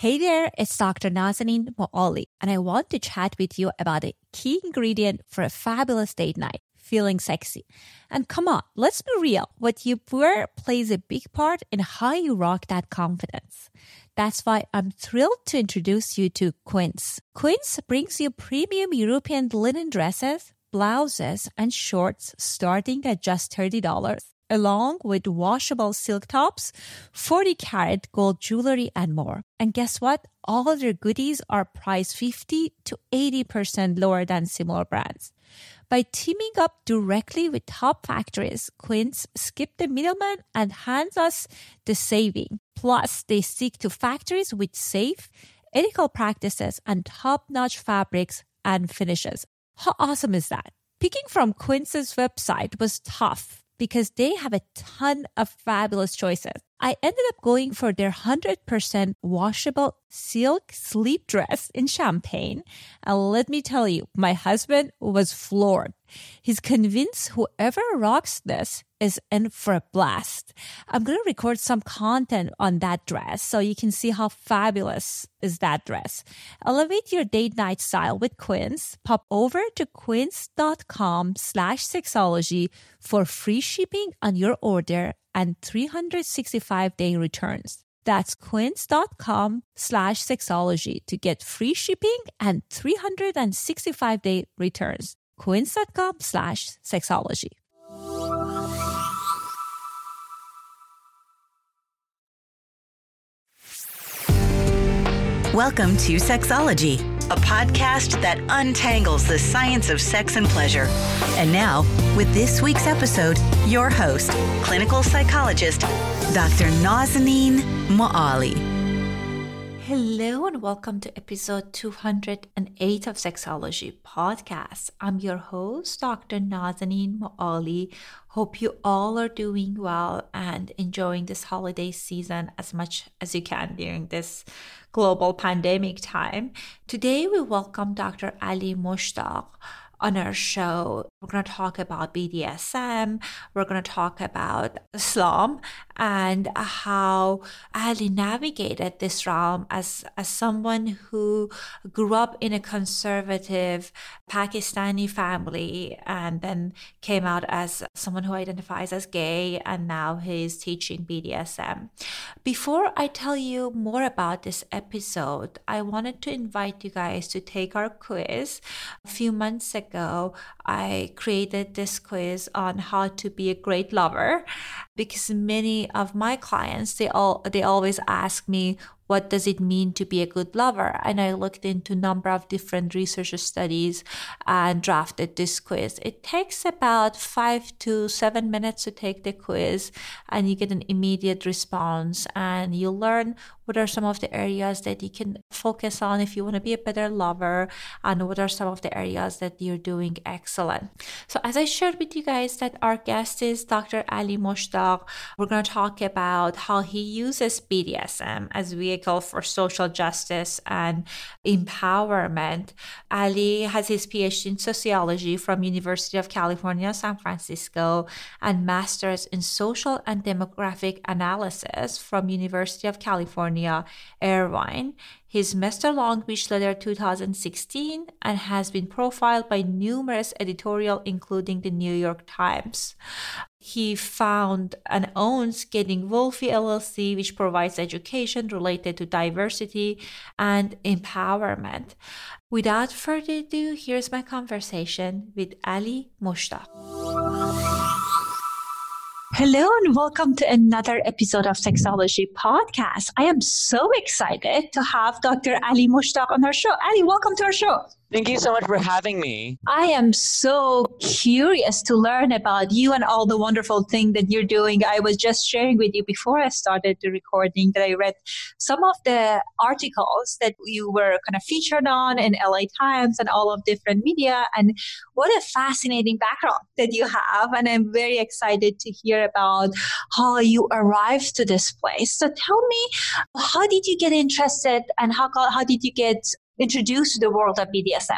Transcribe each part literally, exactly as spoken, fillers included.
Hey there, it's Doctor Nazanin Moali, and I want to chat with you about a key ingredient for a fabulous date night, feeling sexy. And come on, let's be real. What you wear plays a big part in how you rock that confidence. That's why I'm thrilled to introduce you to Quince. Quince brings you premium European linen dresses, blouses, and shorts starting at just thirty dollars, along with washable silk tops, forty karat gold jewelry, and more. And guess what? All of their goodies are priced fifty to eighty percent lower than similar brands. By teaming up directly with top factories, Quince skipped the middleman and hands us the saving. Plus, they stick to factories with safe, ethical practices and top-notch fabrics and finishes. How awesome is that? Picking from Quince's website was tough because they have a ton of fabulous choices. I ended up going for their one hundred percent washable silk sleep dress in champagne. And let me tell you, my husband was floored. He's convinced whoever rocks this is in for a blast. I'm going to record some content on that dress so you can see how fabulous is that dress. Elevate your date night style with Quince. Pop over to quince.com slash sexology for free shipping on your order and three hundred sixty-five day returns. That's quince.com slash sexology to get free shipping and three hundred sixty-five day returns. Quince.com slash sexology. Welcome to Sexology, a podcast that untangles the science of sex and pleasure. And now, with this week's episode, your host, clinical psychologist, Doctor Nazanin Moali. Hello and welcome to episode two hundred eight of Sexology Podcast. I'm your host, Doctor Nazanin Moali. Hope you all are doing well and enjoying this holiday season as much as you can during this global pandemic time. Today we welcome Doctor Ali Mushtaq on our show. We're going to talk about B D S M. We're going to talk about Islam and how Ali navigated this realm as, as someone who grew up in a conservative Pakistani family and then came out as someone who identifies as gay, and now he's teaching B D S M. Before I tell you more about this episode, I wanted to invite you guys to take our quiz. A few months ago, I created this quiz on how to be a great lover because many of my clients, they all they always ask me, what does it mean to be a good lover? And I looked into a number of different research studies and drafted this quiz. It takes about five to seven minutes to take the quiz, and you get an immediate response, and you learn what are some of the areas that you can focus on if you want to be a better lover, and what are some of the areas that you're doing excellent. So as I shared with you guys that our guest is Doctor Ali Mushtaq, we're going to talk about how he uses B D S M as vehicle for social justice and empowerment. Ali has his P H D in sociology from University of California, San Francisco, and master's in social and demographic analysis from University of California, Irvine. His Mister Long Beach Letter two thousand sixteen and has been profiled by numerous editorials, including the New York Times. He found and owns Getting Wolfie L L C, which provides education related to diversity and empowerment. Without further ado, here's my conversation with Ali Mushtaq. Hello and welcome to another episode of Sexology Podcast. I am so excited to have Doctor Ali Mushtaq on our show. Ali, welcome to our show. Thank you so much for having me. I am so curious to learn about you and all the wonderful things that you're doing. I was just sharing with you before I started the recording that I read some of the articles that you were kind of featured on in L A Times and all of different media. And what a fascinating background that you have. And I'm very excited to hear about how you arrived to this place. So tell me, how did you get interested and how, how did you get introduced to the world of B D S M?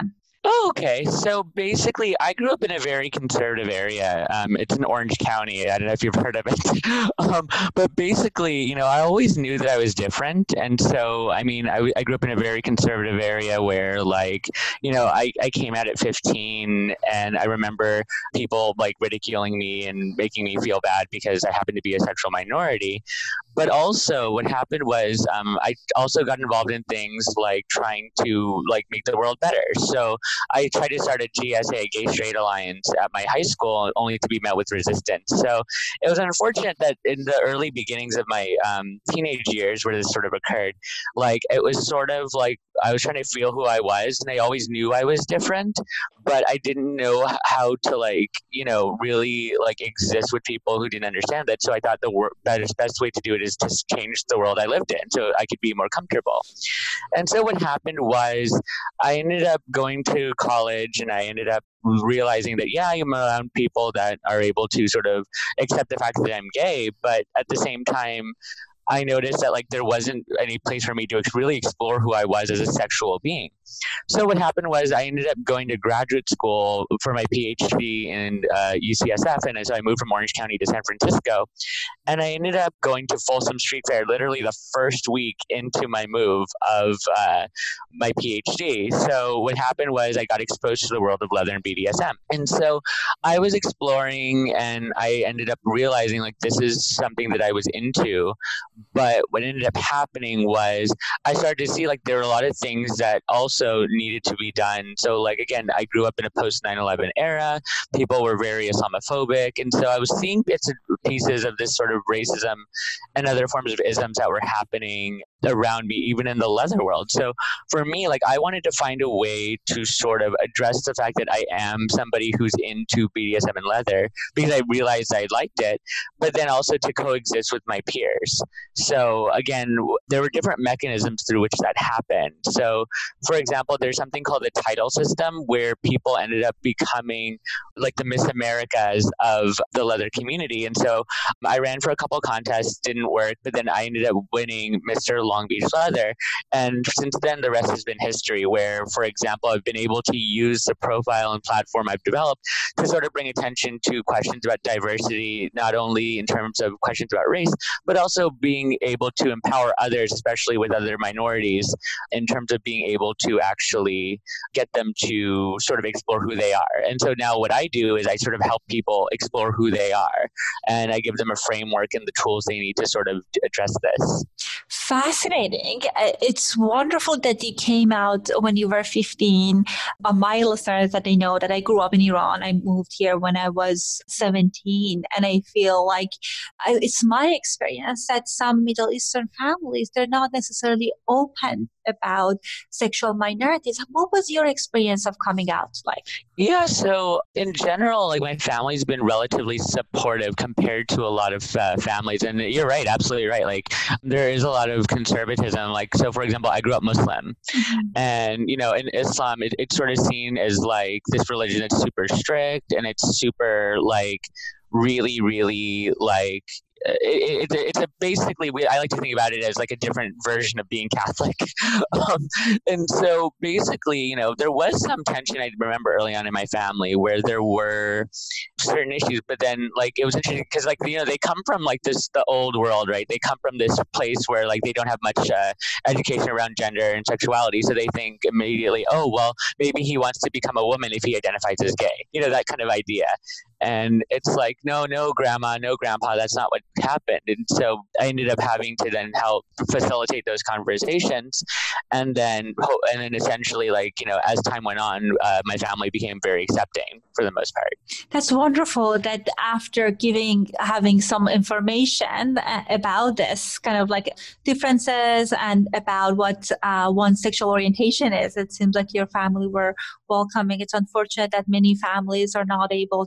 Oh, okay. So basically, I grew up in a very conservative area. Um, it's in Orange County. I don't know if you've heard of it. um, but basically, you know, I always knew that I was different. And so, I mean, I, I grew up in a very conservative area where, like, you know, I, I came out at fifteen, and I remember people, like, ridiculing me and making me feel bad because I happened to be a sexual minority. But also what happened was um, I also got involved in things like trying to, like, make the world better. So I tried to start a G S A, Gay Straight Alliance, at my high school, only to be met with resistance. So it was unfortunate that in the early beginnings of my um, teenage years where this sort of occurred, like, it was sort of like I was trying to feel who I was, and I always knew I was different, but I didn't know how to, like, you know, really, like, exist with people who didn't understand that. So I thought the wor- best, best way to do it is to change the world I lived in so I could be more comfortable. And so what happened was I ended up going to college, and I ended up realizing that, yeah, I'm around people that are able to sort of accept the fact that I'm gay, but at the same time, I noticed that, like, there wasn't any place for me to really explore who I was as a sexual being. So what happened was I ended up going to graduate school for my PhD in uh, U C S F, and so I moved from Orange County to San Francisco, and I ended up going to Folsom Street Fair literally the first week into my move of uh, my PhD. So what happened was I got exposed to the world of leather and B D S M, and so I was exploring, and I ended up realizing, like, this is something that I was into. But what ended up happening was I started to see, like, there were a lot of things that also needed to be done. So, like, again, I grew up in a post nine eleven era. People were very Islamophobic. And so I was seeing bits and pieces of this sort of racism and other forms of isms that were happening around me, even in the leather world. So for me, like, I wanted to find a way to sort of address the fact that I am somebody who's into B D S M and leather, because I realized I liked it, but then also to coexist with my peers. So again, there were different mechanisms through which that happened. So for example, there's something called the title system where people ended up becoming like the Miss Americas of the leather community. And so I ran for a couple contests, didn't work, but then I ended up winning Mister Long Beach Leather. And since then, the rest has been history, where, for example, I've been able to use the profile and platform I've developed to sort of bring attention to questions about diversity, not only in terms of questions about race, but also being able to empower others, especially with other minorities, in terms of being able to actually get them to sort of explore who they are. And so now what I do is I sort of help people explore who they are, and I give them a framework and the tools they need to sort of address this. Fascinating. It's wonderful that you came out when you were fifteen. Uh, my listeners, that they know that I grew up in Iran. I moved here when I was seventeen. And I feel like I, it's my experience that some Middle Eastern families, they're not necessarily open about sexual minorities. What was your experience of coming out like? Yeah, so in general, like, my family's been relatively supportive compared to a lot of uh, families. And you're right, absolutely right. Like, there is a lot of conservatism. Like, so for example, I grew up Muslim, mm-hmm. and, you know, in Islam, it, it's sort of seen as like this religion that's super strict, and it's super like really, really like, It, it, it's a basically, we, I like to think about it as like a different version of being Catholic. um, and so basically, you know, there was some tension, I remember early on in my family, where there were certain issues, but then like it was interesting because, like, you know, they come from like this, the old world, right? They come from this place where like they don't have much uh, education around gender and sexuality. So they think immediately, oh, well, maybe he wants to become a woman if he identifies as gay, you know, that kind of idea. And it's like, no, no, grandma, no, grandpa, that's not what happened. And so I ended up having to then help facilitate those conversations. And then, and then essentially, like, you know, as time went on, uh, my family became very accepting for the most part. That's wonderful that after giving, having some information about this kind of like differences and about what uh, one's sexual orientation is, it seems like your family were welcoming. It's unfortunate that many families are not able to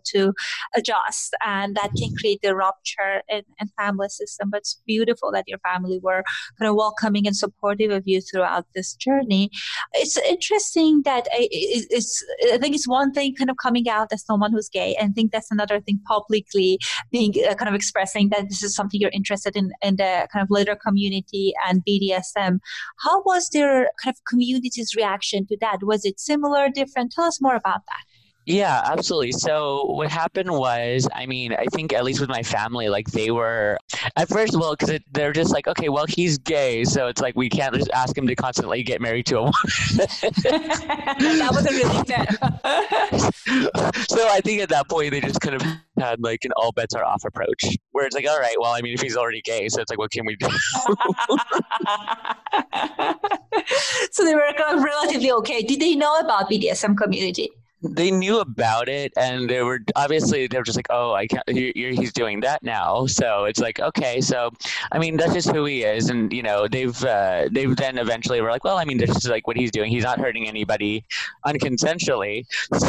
adjust, and that can create the rupture in, in family system. But it's beautiful that your family were kind of welcoming and supportive of you throughout this journey. It's interesting that I, it's, I think it's one thing kind of coming out as someone who's gay, and I think that's another thing publicly being uh, kind of expressing that this is something you're interested in, in the kind of litter community and B D S M. How was their kind of community's reaction to that? Was it similar, different? Tell us more about that. Yeah, absolutely. So what happened was, I mean, I think at least with my family, like they were at first, well, because they're just like, okay, well, he's gay. So it's like, we can't just ask him to constantly get married to a woman. That wasn't really fair. So I think at that point, they just kind of had like an all bets are off approach where it's like, all right, well, I mean, if he's already gay, so it's like, what can we do? So they were kind of relatively okay. Did they know about B D S M community? They knew about it, and they were obviously they were just like, oh, I can't. You're, you're, he's doing that now, so it's like, okay, so I mean, that's just who he is, and you know, they've uh, they've then eventually were like, well, I mean, this is like what he's doing. He's not hurting anybody unconsensually.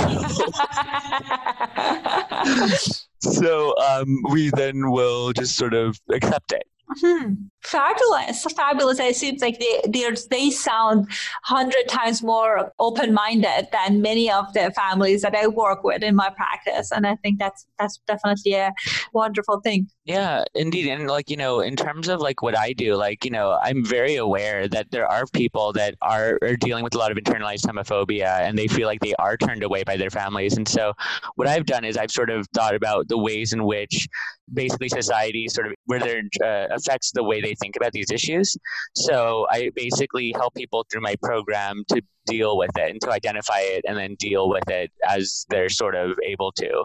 So, so um, we then will just sort of accept it. Hmm. Fabulous, fabulous. It seems like they they they sound hundred times more open-minded than many of the families that I work with in my practice, and I think that's that's definitely a wonderful thing. Yeah, indeed. And like, you know, in terms of like what I do, like, you know, I'm very aware that there are people that are, are dealing with a lot of internalized homophobia, and they feel like they are turned away by their families. And so what I've done is I've sort of thought about the ways in which basically society sort of where there uh, affects the way they think about these issues. So I basically help people through my program to deal with it and to identify it and then deal with it as they're sort of able to.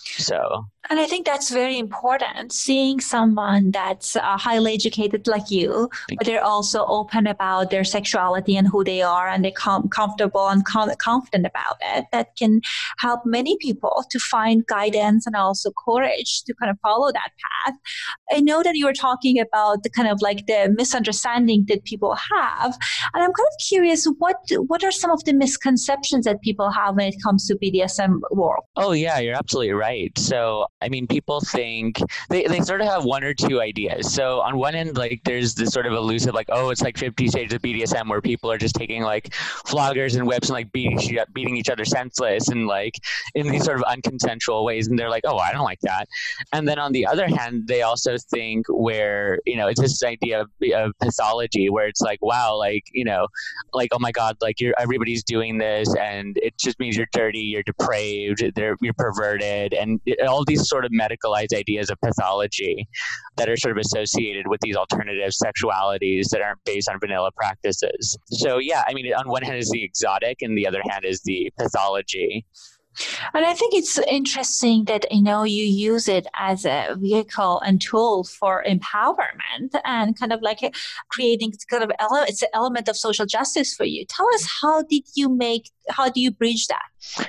So, and I think that's very important, seeing someone that's uh, highly educated like you, but they're also open about their sexuality and who they are, and they're com- comfortable and com- confident about it. That can help many people to find guidance and also courage to kind of follow that path. I know that you were talking about the kind of like the misunderstanding that people have, and I'm kind of curious, what what are some of the misconceptions that people have when it comes to B D S M world? Oh yeah, you're absolutely right. So, I mean, people think they, they sort of have one or two ideas. So on one end, like there's this sort of elusive, like, oh, it's like fifty stages of B D S M where people are just taking like floggers and whips and like beating, beating each other senseless and like in these sort of unconsensual ways. And they're like, oh, I don't like that. And then on the other hand, they also think where, you know, it's this idea of, of pathology where it's like, wow, like, you know, like, oh my God, like you're, everybody's doing this and it just means you're dirty, you're depraved, they're, you're perverted, and it, all these sort of medicalized ideas of pathology that are sort of associated with these alternative sexualities that aren't based on vanilla practices. So yeah, I mean, on one hand is the exotic and the other hand is the pathology. And I think it's interesting that, you know, you use it as a vehicle and tool for empowerment and kind of like creating kind of ele- it's an element of social justice for you. Tell us, how did you make, how do you bridge that?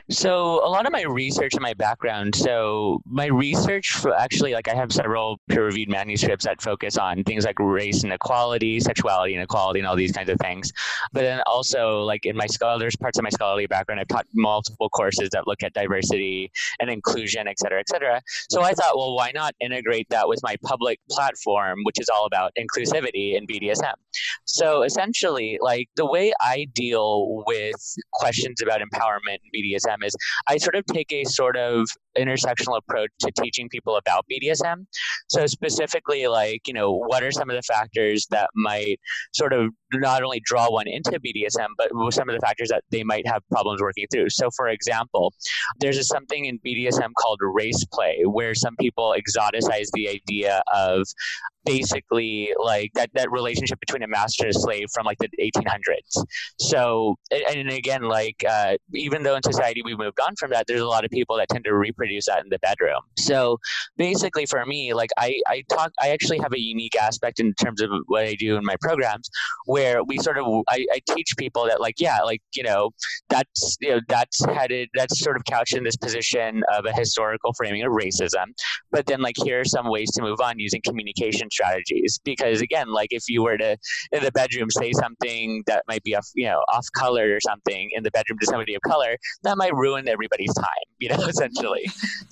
So a lot of my research and my background, so my research for actually, like I have several peer-reviewed manuscripts that focus on things like race and equality, sexuality and equality, and all these kinds of things. But then also like in my scholar, there's parts of my scholarly background, I've taught multiple courses that look at diversity and inclusion, et cetera, et cetera. So I thought, well, why not integrate that with my public platform, which is all about inclusivity in B D S M. So essentially, like the way I deal with questions about empowerment in B D S M is I sort of take a sort of intersectional approach to teaching people about B D S M. So specifically, like, you know, what are some of the factors that might sort of not only draw one into B D S M, but some of the factors that they might have problems working through. So for example, there's a, something in B D S M called race play, where some people exoticize the idea of basically like that, that relationship between a master and a slave from like the eighteen hundreds. So, and again, like uh, even though in society we've moved on from that, there's a lot of people that tend to reproduce that in the bedroom. So basically for me, like I, I talk, I actually have a unique aspect in terms of what I do in my programs where we sort of, I, I teach people that like, yeah, like, you know, that's, you know, that's headed, that's sort of couched in this position of a historical framing of racism. But then like, here are some ways to move on using communication strategies. Because again, like if you were to in the bedroom say something that might be off, you know, off color or something in the bedroom to somebody of color, that might ruin everybody's time, you know, essentially.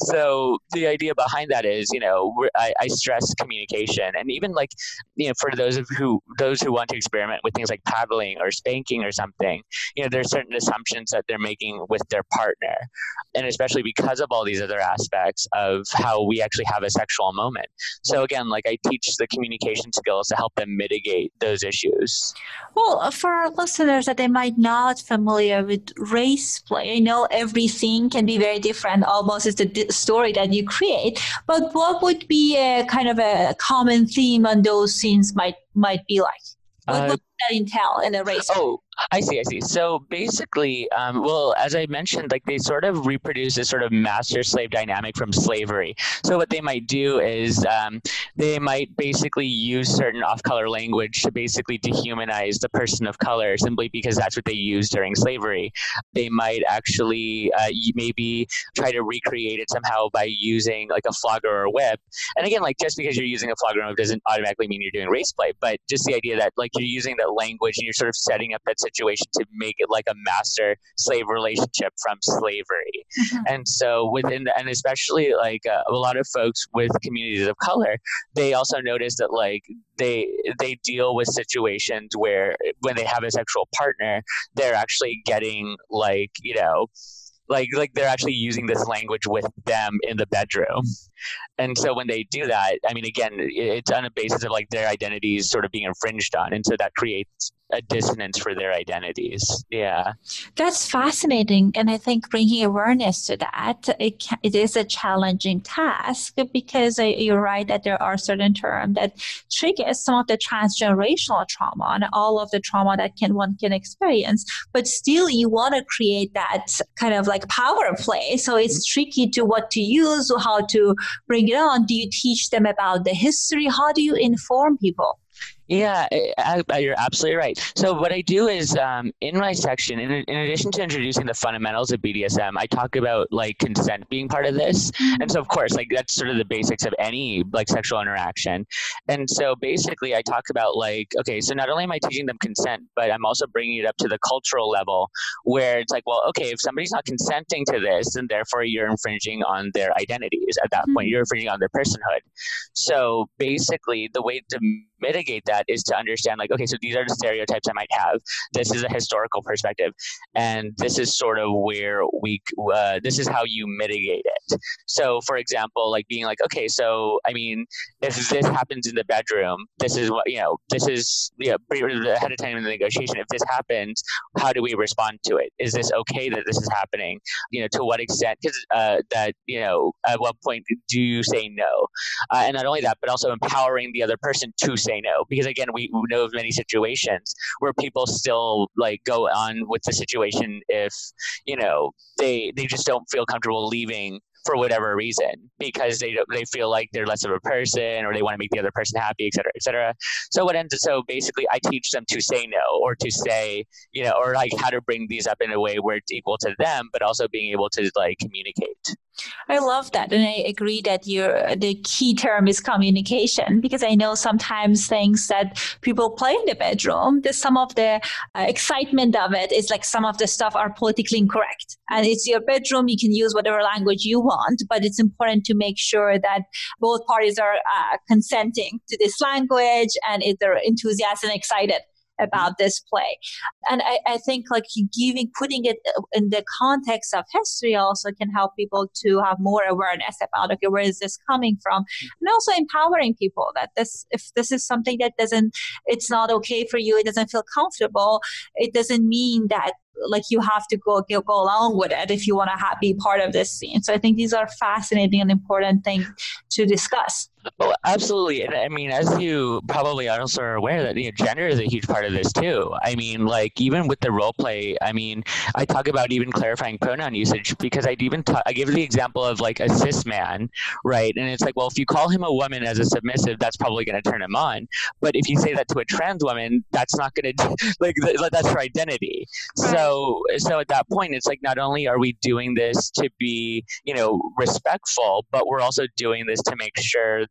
So the idea behind that is, you know, we're, I, I stress communication, and even like, you know, for those of who those who want to experiment with things like paddling or spanking or something, you know, there's certain assumptions that they're making with their partner, and especially because of all these other aspects of how we actually have a sexual moment. So again, like I teach the communication skills to help them mitigate those issues. Well, for our listeners that they might not familiar with race play, I know everything can be very different, almost as the d- story that you create, but what would be a kind of a common theme on those scenes might might be like? What Uh, would that entail in a race? Oh, I see, I see. So basically, um, well, as I mentioned, like they sort of reproduce this sort of master-slave dynamic from slavery. So what they might do is um, they might basically use certain off-color language to basically dehumanize the person of color simply because that's what they used during slavery. They might actually uh, maybe try to recreate it somehow by using like a flogger or a whip. And again, like just because you're using a flogger or a whip doesn't automatically mean you're doing race play, but just the idea that like you're using that language and you're sort of setting up that situation to make it like a master slave relationship from slavery. Mm-hmm. And so within the, and especially like uh, a lot of folks with communities of color, they also notice that like they they deal with situations where when they have a sexual partner, they're actually getting like, you know, like like they're actually using this language with them in the bedroom. And so when they do that, I mean, again, it's on a basis of like their identities sort of being infringed on. And so that creates a dissonance for their identities. Yeah. That's fascinating. And I think bringing awareness to that, it, can, it is a challenging task because uh, you're right that there are certain terms that trigger some of the transgenerational trauma and all of the trauma that can one can experience. But still, you want to create that kind of like power play. So it's tricky to what to use or how to bring it on. Do you teach them about the history? How do you inform people? Yeah, I, I, you're absolutely right. So what I do is um, in my section, in, in addition to introducing the fundamentals of B D S M, I talk about like consent being part of this. And so of course, like that's sort of the basics of any like sexual interaction. And so basically I talk about like, okay, so not only am I teaching them consent, but I'm also bringing it up to the cultural level where it's like, well, okay, if somebody's not consenting to this, then therefore you're infringing on their identities. At that mm-hmm. point, you're infringing on their personhood. So basically the way to mitigate that is to understand like, okay, so these are the stereotypes I might have. This is a historical perspective. And this is sort of where we, uh, this is how you mitigate it. So for example, like being like, okay, so, I mean, if this happens in the bedroom, this is what, you know, this is, you know, ahead of time in the negotiation, if this happens, how do we respond to it? Is this okay that this is happening? You know, to what extent, because uh, that, you know, at what point do you say no? Uh, and not only that, but also empowering the other person to say no, because again, we know of many situations where people still like go on with the situation if, you know, they they just don't feel comfortable leaving for whatever reason, because they they feel like they're less of a person or they want to make the other person happy, et cetera, et cetera. So what ends so basically I teach them to say no, or to say, you know, or like how to bring these up in a way where it's equal to them, but also being able to like communicate. I love that. And I agree that your the key term is communication, because I know sometimes things that people play in the bedroom, the, some of the uh, excitement of it is like some of the stuff are politically incorrect. And it's your bedroom. You can use whatever language you want, but it's important to make sure that both parties are uh, consenting to this language and if they're enthusiastic and excited about this play. And I, I think like giving, putting it in the context of history also can help people to have more awareness about, okay, where is this coming from? And also empowering people that this, if this is something that doesn't, it's not okay for you, it doesn't feel comfortable, it doesn't mean that like you have to go, go, go along with it if you want to have, be part of this scene. So I think these are fascinating and important things to discuss. Oh, absolutely. And I mean, as you probably also are aware that, you know, gender is a huge part of this too. I mean, like even with the role play, I mean, I talk about even clarifying pronoun usage, because I even talk, I give the example of like a cis man, right? And it's like, well, if you call him a woman as a submissive, that's probably going to turn him on. But if you say that to a trans woman, that's not going to, like, that's her identity. So, so at that point, it's like, not only are we doing this to be, you know, respectful, but we're also doing this to make sure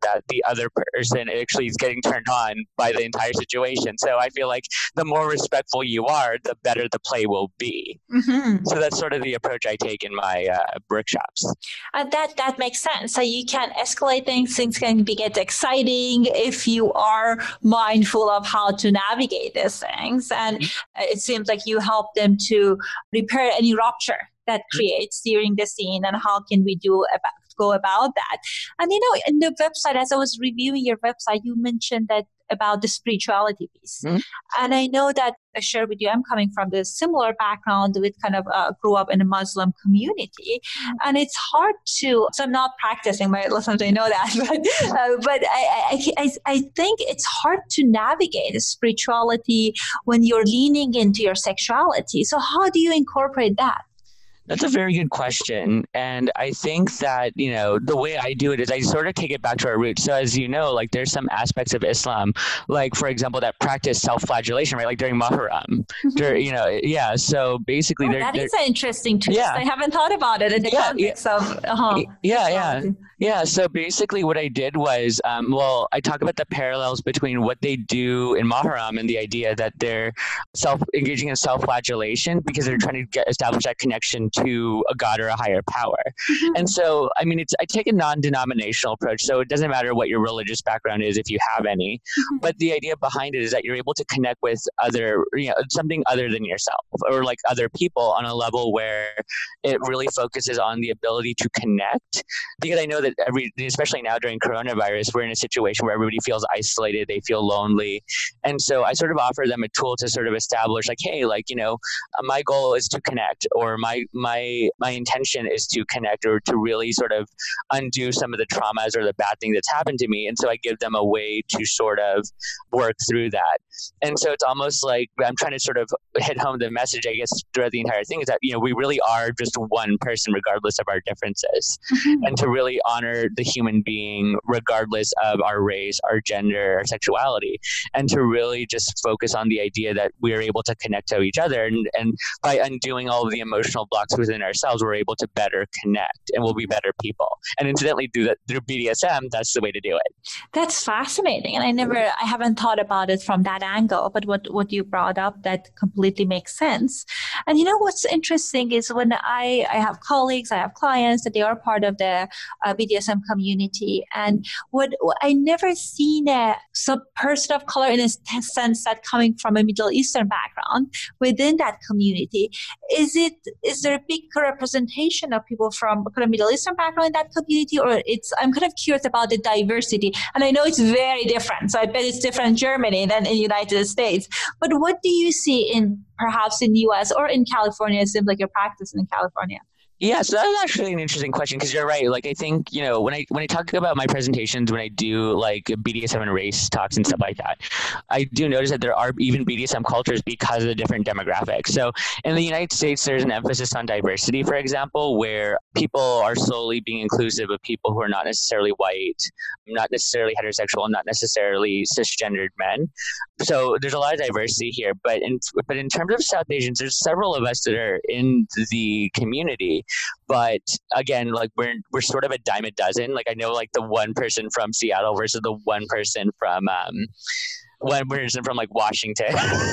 that the other person actually is getting turned on by the entire situation. So I feel like the more respectful you are, the better the play will be. Mm-hmm. So that's sort of the approach I take in my uh, workshops. Uh, that that makes sense. So you can escalate things. Things can be get exciting if you are mindful of how to navigate these things. And mm-hmm. it seems like you help them to repair any rupture that creates during the scene, and how can we do about, go about that. And you know, in the website, as I was reviewing your website, you mentioned that about the spirituality piece. Mm-hmm. And I know that I share with you, I'm coming from this similar background with kind of uh, grew up in a Muslim community. Mm-hmm. And it's hard to, so I'm not practicing, my listeners, I know that, but, uh, but I, I, I, I think it's hard to navigate spirituality when you're leaning into your sexuality. So how do you incorporate that? That's a very good question. And I think that, you know, the way I do it is I sort of take it back to our roots. So as you know, like there's some aspects of Islam, like, for example, that practice self-flagellation, right? Like during Muharram, mm-hmm. during, you know, yeah. So basically, oh, they're, that they're, is an interesting twist. Yeah. I haven't thought about it in the yeah, context yeah. of, uh-huh. Yeah, yeah. Yeah. So basically what I did was, um, well, I talk about the parallels between what they do in Muharram and the idea that they're self engaging in self-flagellation because they're trying to get establish that connection to a God or a higher power. Mm-hmm. And so, I mean, it's, I take a non-denominational approach. So it doesn't matter what your religious background is, if you have any, mm-hmm. but the idea behind it is that you're able to connect with other, you know, something other than yourself or like other people on a level where it really focuses on the ability to connect. Because I know that every, especially now during coronavirus, we're in a situation where everybody feels isolated, they feel lonely. And so I sort of offer them a tool to sort of establish like, hey, like, you know, my goal is to connect, or my, my, my intention is to connect, or to really sort of undo some of the traumas or the bad thing that's happened to me. And so I give them a way to sort of work through that. And so it's almost like I'm trying to sort of hit home the message, I guess, throughout the entire thing is that, you know, we really are just one person regardless of our differences. Mm-hmm. And to really honor the human being regardless of our race, our gender, our sexuality, and to really just focus on the idea that we are able to connect to each other. And, and by undoing all of the emotional blocks within ourselves, we're able to better connect and we'll be better people. And incidentally, through, that, through B D S M, that's the way to do it. That's fascinating. And I never, I haven't thought about it from that angle, but what, what you brought up, that completely makes sense. And you know, what's interesting is when I, I have colleagues, I have clients that they are part of the uh, B D S M community. And what, what I never seen a some person of color in a sense that coming from a Middle Eastern background within that community. Is it, is there a big representation of people from kind of Middle Eastern background in that community, or it's, I'm kind of curious about the diversity. And I know it's very different. So I bet it's different in Germany than in the United States. But what do you see in perhaps in the U S or in California? It seems like you're practicing in California. Yeah, so that's actually an interesting question because you're right. Like, I think, you know, when I when I talk about my presentations, when I do like B D S M and race talks and stuff like that, I do notice that there are even B D S M cultures because of the different demographics. So in the United States, there's an emphasis on diversity, for example, where people are slowly being inclusive of people who are not necessarily white, not necessarily heterosexual, not necessarily cisgendered men. So there's a lot of diversity here. But in, but in terms of South Asians, there's several of us that are in the community. But again, like we're we're sort of a dime a dozen. Like I know like the one person from Seattle versus the one person from um, one person from like Washington.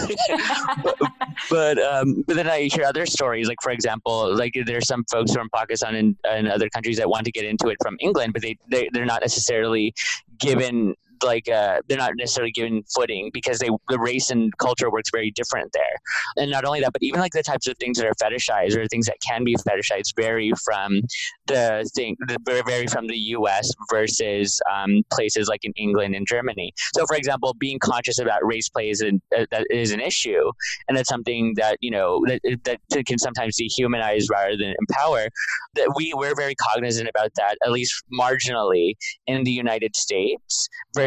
but but, um, but then I hear other stories. Like for example, like there's some folks from Pakistan and, and other countries that want to get into it from England, but they, they they're not necessarily given. Like uh, they're not necessarily given footing because they the race and culture works very different there. And not only that, but even like the types of things that are fetishized or things that can be fetishized vary from the thing, vary from the U S versus um, places like in England and Germany. So, for example, being conscious about race play is an, uh, that is an issue, and that's something that you know that that can sometimes dehumanize rather than empower. That we we're very cognizant about that, at least marginally, in the United States versus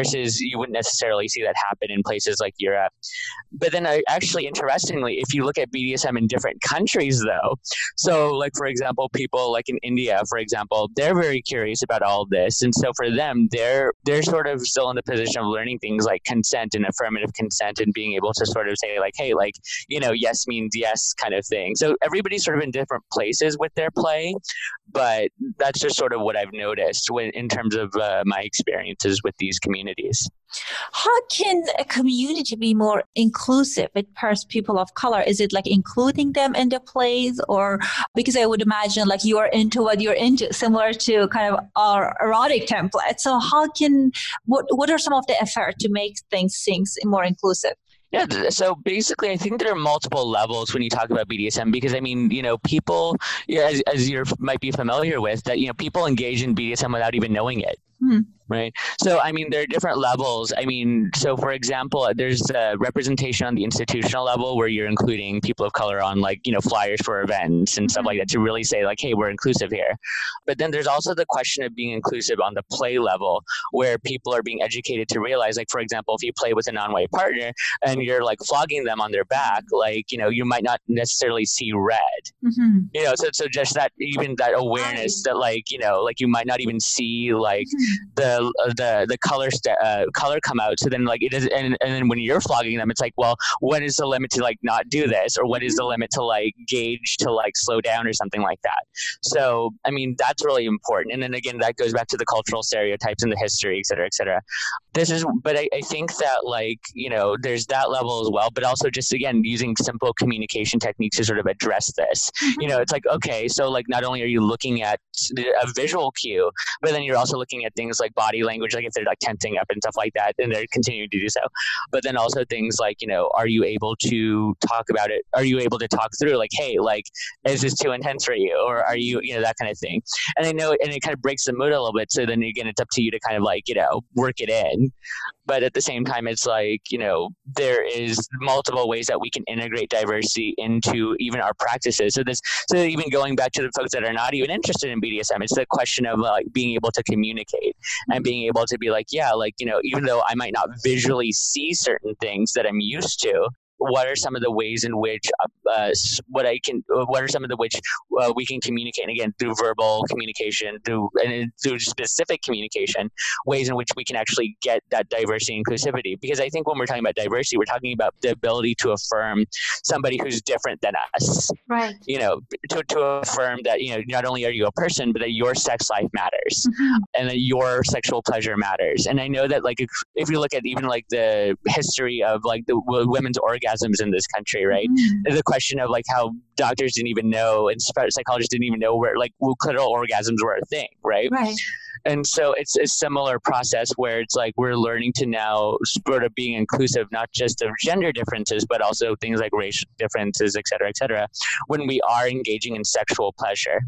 versus you wouldn't necessarily see that happen in places like Europe. But then I, actually, interestingly, if you look at B D S M in different countries, though, so like, for example, people like in India, for example, they're very curious about all of this. And so for them, they're they're sort of still in the position of learning things like consent and affirmative consent and being able to sort of say like, hey, like, you know, yes means yes kind of thing. So everybody's sort of in different places with their play, but that's just sort of what I've noticed when, in terms of uh, my experiences with these communities. How can a community be more inclusive with pers- people of color? Is it like including them in the plays, or because I would imagine like you are into what you're into, similar to kind of our erotic template. So how can, what, what are some of the efforts to make things, things more inclusive? Yeah, so basically, I think there are multiple levels when you talk about B D S M because, I mean, you know, people, yeah, as, as you might be familiar with, that, you know, people engage in B D S M without even knowing it. Hmm. Right. So, I mean, there are different levels. I mean, so for example, there's a representation on the institutional level where you're including people of color on like, you know, flyers for events and mm-hmm. stuff like that to really say like, hey, we're inclusive here. But then there's also the question of being inclusive on the play level where people are being educated to realize, like, for example, if you play with a non-white partner and you're like flogging them on their back, like, you know, you might not necessarily see red, mm-hmm. you know, so, so just that, even that awareness that like, you know, like you might not even see like mm-hmm. the Uh, the the color st- uh, color come out. So then like it is, and, and then when you're flogging them, it's like, well, what is the limit to like not do this, or what is the limit to like gauge to like slow down or something like that. So I mean that's really important. And then again, that goes back to the cultural stereotypes and the history, et cetera, et cetera. This is, but I, I think that like you know there's that level as well, but also just again using simple communication techniques to sort of address this. Mm-hmm. You know, it's like okay, so like not only are you looking at a visual cue, but then you're also looking at things like body language, like if they're like tensing up and stuff like that, and they're continuing to do so. But then also things like, you know, are you able to talk about it? Are you able to talk through like, hey, like, is this too intense for you? Or are you, you know, that kind of thing. And I know, and it kind of breaks the mood a little bit. So then again, it's up to you to kind of like, you know, work it in. But at the same time, it's like, you know, there is multiple ways that we can integrate diversity into even our practices. So this, so even going back to the folks that are not even interested in B D S M, it's the question of like being able to communicate and being able to be like, yeah, like, you know, even though I might not visually see certain things that I'm used to, what are some of the ways in which uh, what I can, what are some of the which uh, we can communicate, and again, through verbal communication, through and through specific communication, ways in which we can actually get that diversity and inclusivity. Because I think when we're talking about diversity, we're talking about the ability to affirm somebody who's different than us. Right. You know, to, to affirm that, you know, not only are you a person, but that your sex life matters mm-hmm. and that your sexual pleasure matters. And I know that like, if, if you look at even like the history of like the w- women's orgasms in this country, right? Mm-hmm. The question of like how doctors didn't even know and psychologists didn't even know where like clitoral orgasms were a thing, right? Right. And so it's a similar process where it's like we're learning to now sort of being inclusive, not just of gender differences, but also things like race differences, et cetera, et cetera, when we are engaging in sexual pleasure.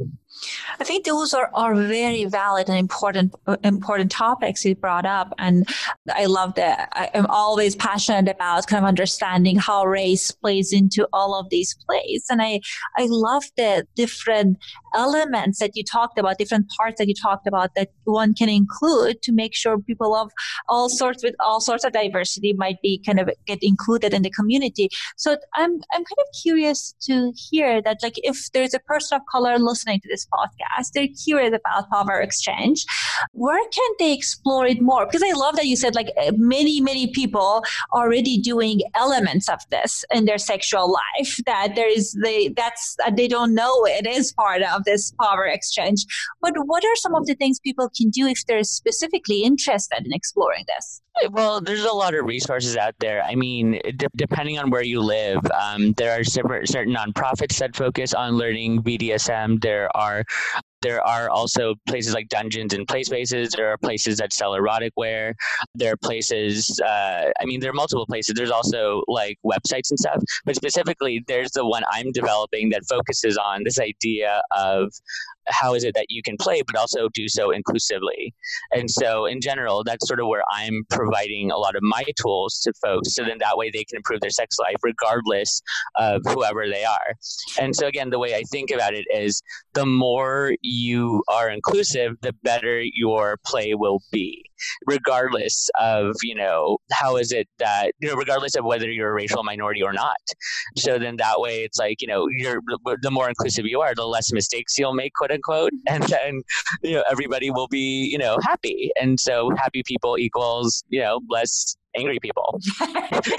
I think those are, are very valid and important important topics you brought up. And I love that. I am always passionate about kind of understanding how race plays into all of these plays. And I, I love the different elements that you talked about, different parts that you talked about that one can include to make sure people of all sorts with all sorts of diversity might be kind of get included in the community. So I'm I'm kind of curious to hear that, like, if there's a person of color listening to this podcast, they're curious about power exchange, where can they explore it more? Because I love that you said like many, many people already doing elements of this in their sexual life, that there is the that's uh, they don't know it is part of this power exchange. But what are some of the things people can do if they're specifically interested in exploring this? Well, there's a lot of resources out there. I mean, de- depending on where you live, um, there are separate, certain nonprofits that focus on learning B D S M. There are There are also places like Dungeons and Play Spaces. There are places that sell erotic wear. There are places, uh, I mean, there are multiple places. There's also like websites and stuff. But specifically, there's the one I'm developing that focuses on this idea of how is it that you can play, but also do so inclusively. And so in general, that's sort of where I'm providing a lot of my tools to folks. So then that way they can improve their sex life regardless of whoever they are. And so again, the way I think about it is the more you are inclusive, the better your play will be, regardless of, you know, how is it that, you know, regardless of whether you're a racial minority or not. So then that way it's like, you know, you're the more inclusive you are, the less mistakes you'll make, quote unquote. And then, you know, everybody will be, you know, happy. And so happy people equals, you know, less angry people. Well,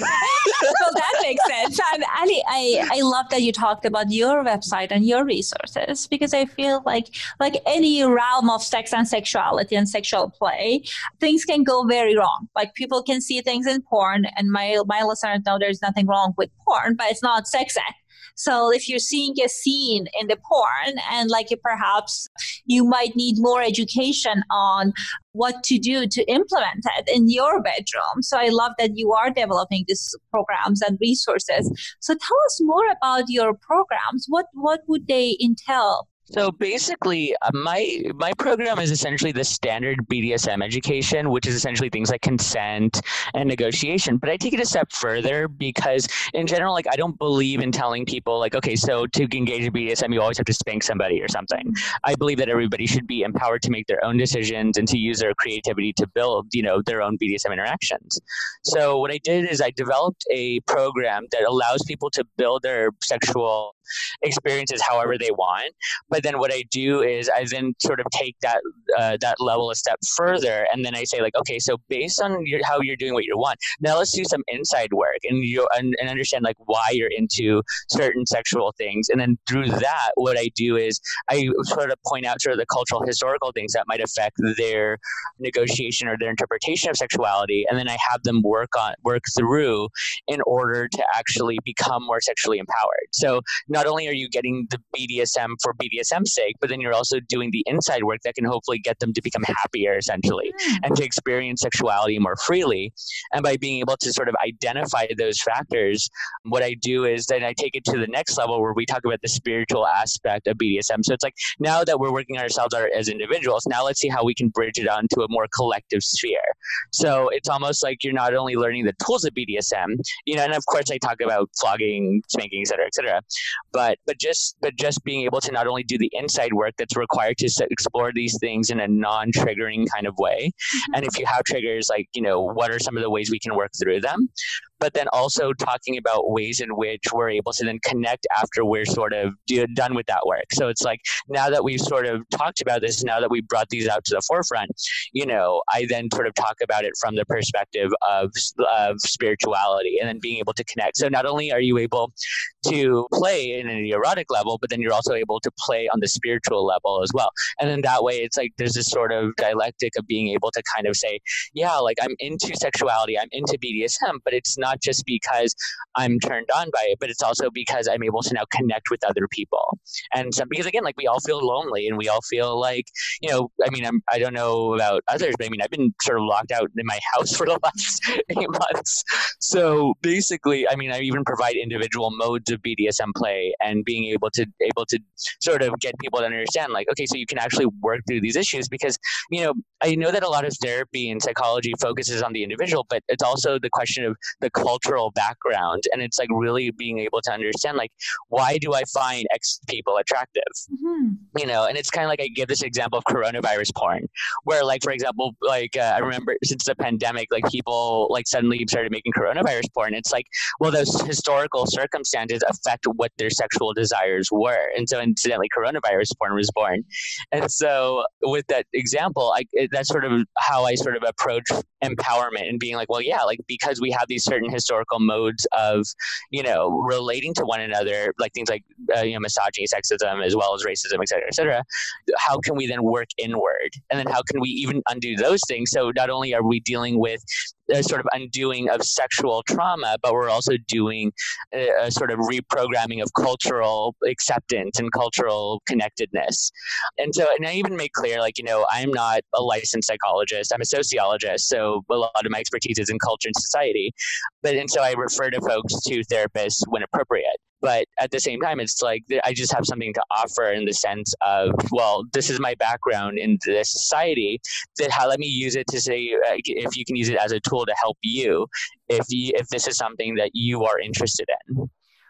that makes sense. And Ali, I, I love that you talked about your website and your resources, because I feel like like any realm of sex and sexuality and sexual play, things can go very wrong. Like people can see things in porn, and my my listeners know there's nothing wrong with porn, but it's not sex ed. So if you're seeing a scene in the porn and like perhaps you might need more education on what to do to implement it in your bedroom. So I love that you are developing these programs and resources. So tell us more about your programs. What what would they entail? So basically, uh, my my program is essentially the standard B D S M education, which is essentially things like consent and negotiation. But I take it a step further because, in general, like I don't believe in telling people like, okay, so to engage in B D S M, you always have to spank somebody or something. I believe that everybody should be empowered to make their own decisions and to use their creativity to build, you know, their own B D S M interactions. So what I did is I developed a program that allows people to build their sexual experiences however they want. But then what I do is I then sort of take that uh, that level a step further, and then I say like, okay, so based on your, how you're doing what you want, now let's do some inside work and you and, and understand like why you're into certain sexual things. And then through that, what I do is I sort of point out sort of the cultural historical things that might affect their negotiation or their interpretation of sexuality, and then I have them work on work through in order to actually become more sexually empowered. So not only are you getting the B D S M for B D S M's sake, but then you're also doing the inside work that can hopefully get them to become happier, essentially, mm. and to experience sexuality more freely. And by being able to sort of identify those factors, what I do is then I take it to the next level where we talk about the spiritual aspect of B D S M. So it's like, now that we're working on ourselves as individuals, now let's see how we can bridge it onto a more collective sphere. So it's almost like you're not only learning the tools of B D S M, you know, and of course I talk about flogging, spanking, et cetera, et cetera. But but just but just being able to not only do the inside work that's required to explore these things in a non-triggering kind of way, mm-hmm. and if you have triggers, like, you know, what are some of the ways we can work through them? But then also talking about ways in which we're able to then connect after we're sort of do, done with that work. So it's like, now that we've sort of talked about this, now that we've brought these out to the forefront, you know, I then sort of talk about it from the perspective of, of spirituality and then being able to connect. So not only are you able to play in an erotic level, but then you're also able to play on the spiritual level as well. And then that way it's like there's this sort of dialectic of being able to kind of say, yeah, like I'm into sexuality, I'm into B D S M, but it's not just because I'm turned on by it, but it's also because I'm able to now connect with other people. And some, because again, like we all feel lonely and we all feel like, you know, I mean, I'm, I don't know about others, but I mean, I've been sort of locked out in my house for the last eight months. So basically, I mean, I even provide individual modes of B D S M play and being able to, able to sort of get people to understand like, okay, so you can actually work through these issues because, you know, I know that a lot of therapy and psychology focuses on the individual, but it's also the question of the cultural background. And it's like really being able to understand, like, why do I find X people attractive? Mm-hmm. You know, and it's kind of like I give this example of coronavirus porn, where like, for example, like uh, I remember since the pandemic, like people like suddenly started making coronavirus porn. It's like, well, those historical circumstances affect what their sexual desires were. And so incidentally, coronavirus porn was born. And so with that example, I, it, that's sort of how I sort of approach empowerment and being like, well, yeah, like because we have these certain historical modes of, you know, relating to one another, like things like, uh, you know, misogyny, sexism, as well as racism, et cetera, et cetera. How can we then work inward? And then how can we even undo those things? So not only are we dealing with a sort of undoing of sexual trauma, but we're also doing a, a sort of reprogramming of cultural acceptance and cultural connectedness. And so, and I even make clear, like, you know, I'm not a licensed psychologist, I'm a sociologist. So a lot of my expertise is in culture and society. But, and so I refer to folks to therapists when appropriate. But at the same time, it's like I just have something to offer in the sense of, well, this is my background in this society. That how let me use it to say, uh, if you can use it as a tool to help you, if you, if this is something that you are interested in.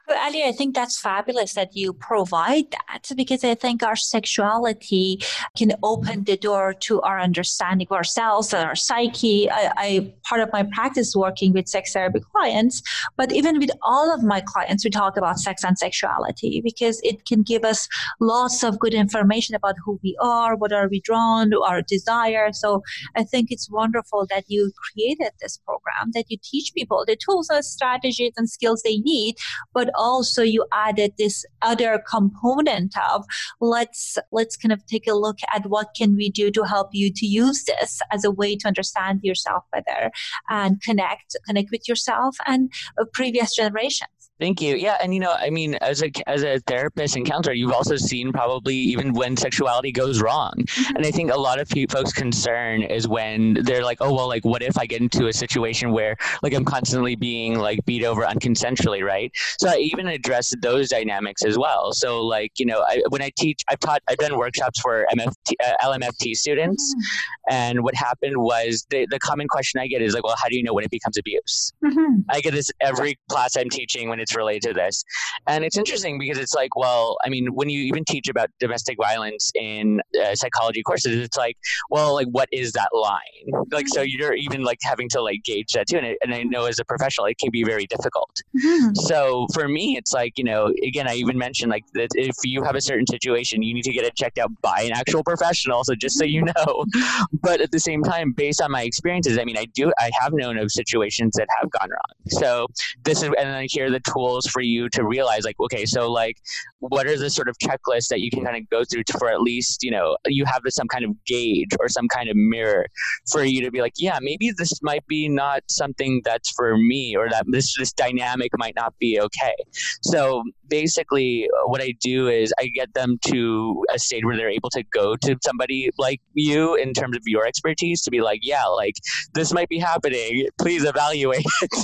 Ali, I think that's fabulous that you provide that, because I think our sexuality can open the door to our understanding of ourselves and our psyche. I, I part of my practice working with sex therapy clients, but even with all of my clients, we talk about sex and sexuality because it can give us lots of good information about who we are, what are we drawn to, our desire. So I think it's wonderful that you created this program, that you teach people the tools and strategies and skills they need, but also you added this other component of let's let's kind of take a look at what can we do to help you to use this as a way to understand yourself better and connect connect with yourself and previous generations. Thank you. Yeah. And, you know, I mean, as a as a therapist and counselor, you've also seen probably even when sexuality goes wrong. Mm-hmm. And I think a lot of people, folks' concern is when they're like, oh, well, like, what if I get into a situation where like I'm constantly being like beat over unconsensually, right? So I even address those dynamics as well. So like, you know, I, when I teach, I've taught, I've done workshops for M F T, uh, L M F T students. Mm-hmm. And what happened was the, the common question I get is like, well, how do you know when it becomes abuse? Mm-hmm. I get this every class I'm teaching when it's related to this. And it's interesting because it's like, well, I mean, when you even teach about domestic violence in uh, psychology courses, it's like, well, like, what is that line? Like, so you're even like having to like gauge that too. And, it, and I know as a professional, it can be very difficult. Mm-hmm. So for me, it's like, you know, again, I even mentioned like that if you have a certain situation, you need to get it checked out by an actual professional. So just so you know, but at the same time, based on my experiences, I mean, I do, I have known of situations that have gone wrong. So this is, and then here are the tools for you to realize like, okay, so like, what are the sort of checklists that you can kind of go through to, for at least, you know, you have some kind of gauge or some kind of mirror for you to be like, yeah, maybe this might be not something that's for me, or that this, this dynamic might not be okay. So basically what I do is I get them to a state where they're able to go to somebody like you in terms of your expertise to be like, yeah, like this might be happening. Please evaluate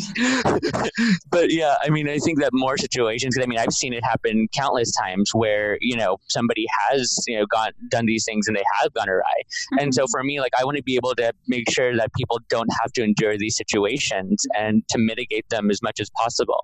it. But yeah, I mean, I think that more situations, because I mean, I've seen it happen countless times where, you know, somebody has, you know, gone, done these things and they have gone awry. Mm-hmm. And so for me, like, I want to be able to make sure that people don't have to endure these situations and to mitigate them as much as possible.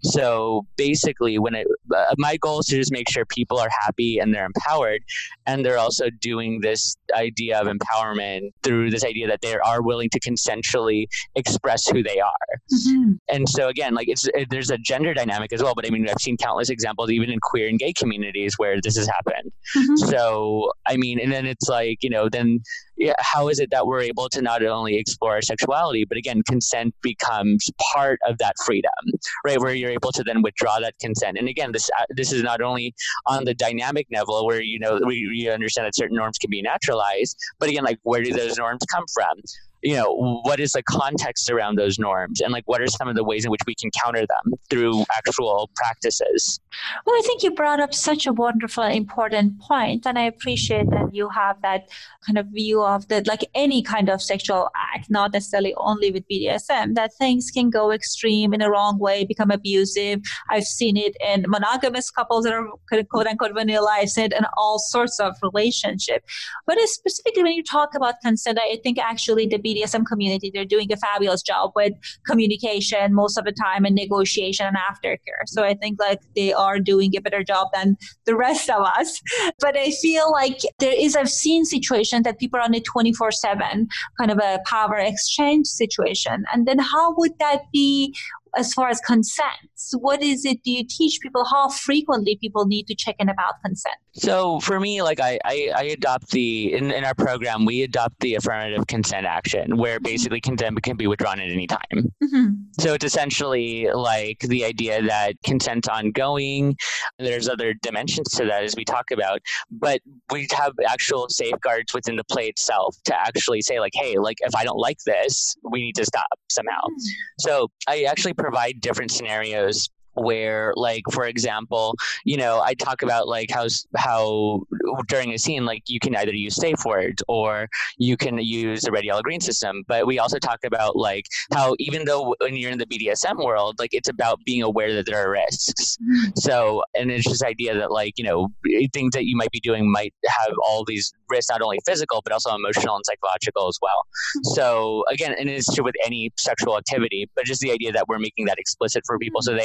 So basically, when it, uh, my goal is to just make sure people are happy and they're empowered, and they're also doing this idea of empowerment through this idea that they are willing to consensually express who they are. Mm-hmm. And so again, like it's it, there's a gender dynamic as well, but I mean, I've seen countless examples even in queer and gay communities where this has happened. Mm-hmm. So I mean, and then it's like, you know, then yeah, how is it that we're able to not only explore our sexuality, but again, consent becomes part of that freedom, right? Where you're able to then withdraw that consent. And again, this uh, this is not only on the dynamic level where, you know, we, we understand that certain norms can be naturalized, but again, like, where do those norms come from? You know, what is the context around those norms, and like, what are some of the ways in which we can counter them through actual practices? Well, I think you brought up such a wonderful, important point, and I appreciate that you have that kind of view of that, like any kind of sexual act, not necessarily only with B D S M, that things can go extreme in a wrong way, become abusive. I've seen it in monogamous couples that are quote unquote vanilla. I've seen it in all sorts of relationships. But specifically when you talk about consent, I think actually the B D S M community, they're doing a fabulous job with communication most of the time and negotiation and aftercare. So I think like they are doing a better job than the rest of us. But I feel like there is, I've seen situations that people are on a twenty-four seven kind of a power exchange situation. And then how would that be as far as consent? What is it, do you teach people how frequently people need to check in about consent? So for me, like I, I, I adopt the, in, in our program, we adopt the affirmative consent action where basically consent can be withdrawn at any time. Mm-hmm. So it's essentially like the idea that consent's ongoing. There's other dimensions to that as we talk about, but we have actual safeguards within the play itself to actually say like, hey, like if I don't like this, we need to stop somehow. Mm-hmm. So I actually provide different scenarios where, like, for example, you know, I talk about like how how during a scene, like you can either use safe words or you can use the red, yellow, green system. But we also talk about like how even though when you're in the B D S M world, like it's about being aware that there are risks. Mm-hmm. So, and it's this idea that like, you know, things that you might be doing might have all these risks, not only physical, but also emotional and psychological as well. Mm-hmm. So again, and it's true with any sexual activity, but just the idea that we're making that explicit for people so they at least understand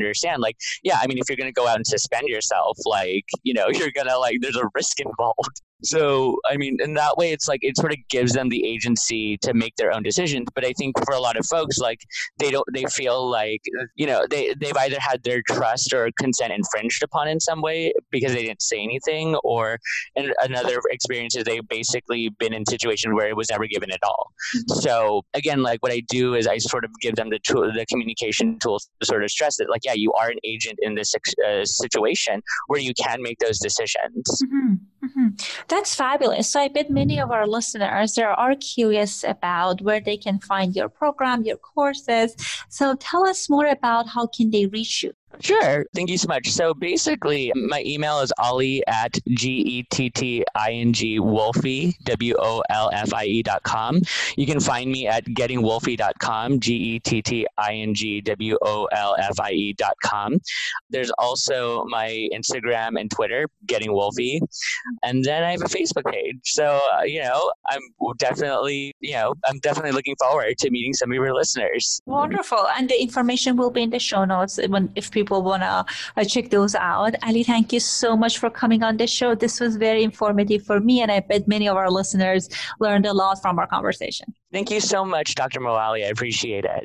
understand, like, yeah, I mean, if you're going to go out and suspend yourself, like, you know, you're going to like, there's a risk involved. So, I mean, in that way, it's like, it sort of gives them the agency to make their own decisions. But I think for a lot of folks, like, they don't, they feel like, you know, they, they've either had their trust or consent infringed upon in some way because they didn't say anything, or in another experience is they've basically been in situations where it was never given at all. So again, like what I do is I sort of give them the tool, the communication tools to sort of stress that, like, yeah, you are an agent in this uh, situation where you can make those decisions. Mm-hmm. Mm-hmm. That's fabulous. So I bet many of our listeners there are curious about where they can find your program, your courses. So tell us more about how can they reach you. Sure. Thank you so much. So basically, my email is ollie at G-E-T-T-I-N-G Wolfie, W O L F I E dot com. You can find me at getting wolfie dot com, G E T T I N G W O L F I E dot com. There's also my Instagram and Twitter, Getting Wolfie. And then I have a Facebook page. So, uh, you know, I'm definitely, you know, I'm definitely looking forward to meeting some of your listeners. Wonderful. And the information will be in the show notes when if people want to uh, check those out. Ali, thank you so much for coming on this show. This was very informative for me, and I bet many of our listeners learned a lot from our conversation. Thank you so much, Doctor Moali. I appreciate it.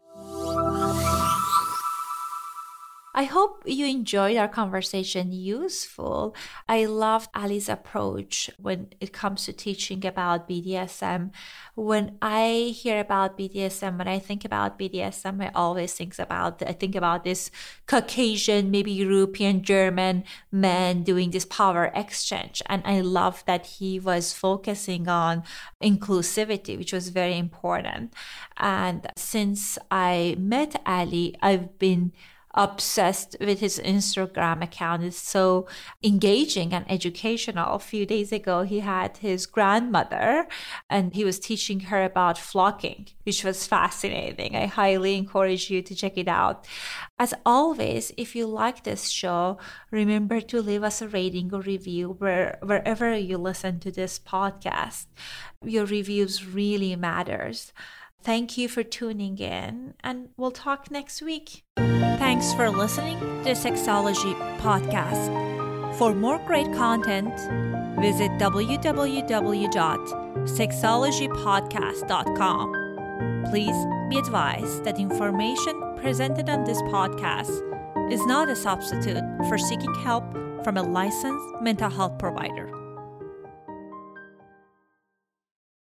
I hope you enjoyed our conversation useful. I loved Ali's approach when it comes to teaching about B D S M. When I hear about B D S M, when I think about B D S M, I always think about I think about this Caucasian, maybe European, German men doing this power exchange. And I love that he was focusing on inclusivity, which was very important. And since I met Ali, I've been obsessed with his Instagram account. It's so engaging and educational. A few days ago, he had his grandmother and he was teaching her about flocking, which was fascinating. I highly encourage you to check it out. As always, if you like this show, remember to leave us a rating or review where, wherever you listen to this podcast. Your reviews really matters. Thank you for tuning in, and we'll talk next week. Thanks for listening to the Sexology Podcast. For more great content, visit w w w dot sexology podcast dot com. Please be advised that information presented on this podcast is not a substitute for seeking help from a licensed mental health provider.